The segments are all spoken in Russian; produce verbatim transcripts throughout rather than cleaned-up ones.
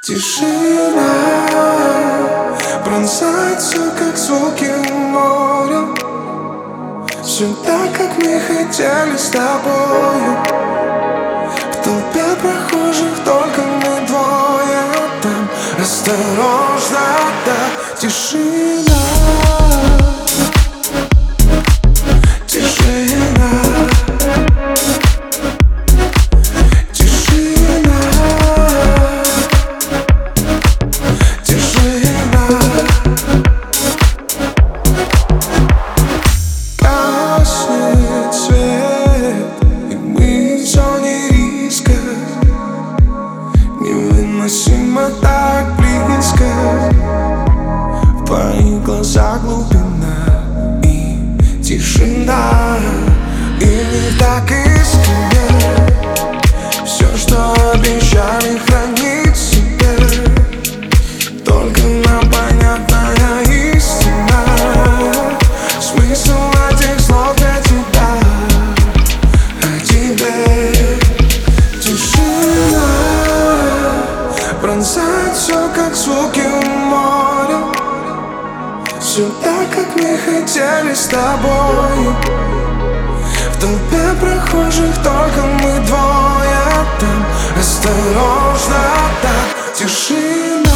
Тишина пронзает все, как звуки моря. Все так, как мы хотели с тобою. В толпе прохожих только мы двое. Там осторожно, так тишина. Невыносимо так близко. В твоих глазах глубина и тишина. И не так искренне все, что обещали хранить в себе. Только нам понятная истина. Смысл этих слов для тебя, а тебе тишина пронзает все, как звуки моря. Все так, как мы хотели с тобой. В толпе прохожих только мы двое. Там осторожно, так тишина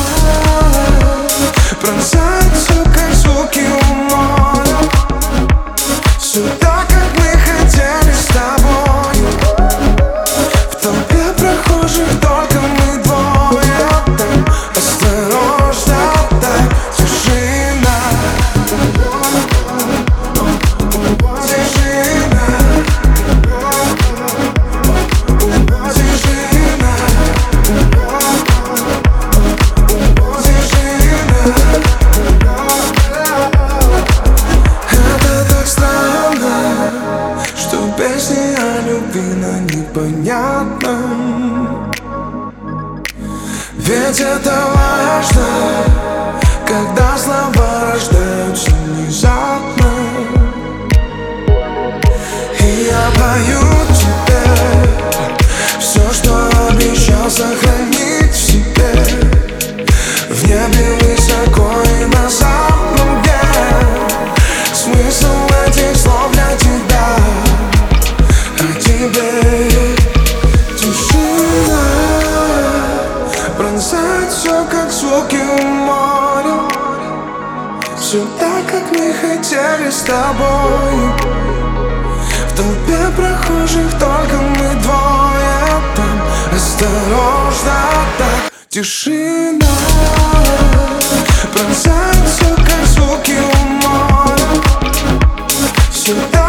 пронзает все, как звуки моря. Все так, как мы хотели с тобой. В толпе прохожих только мы двое. Там осторожно, так тишина. Песни о любви на непонятном. Ведь это важно, когда слова рождаются внезапно. И я пою тебе все, что обещал сохранить в себе. В небе высоко и на самом деле. Смысл этих слов для тебя, а тебе тишина пронзает все, как звуки моря. Все так, как мы хотели с тобой. В толпе прохожих только мы двое. Там осторожно, так тишина пронзает все, как звуки моря. Все так,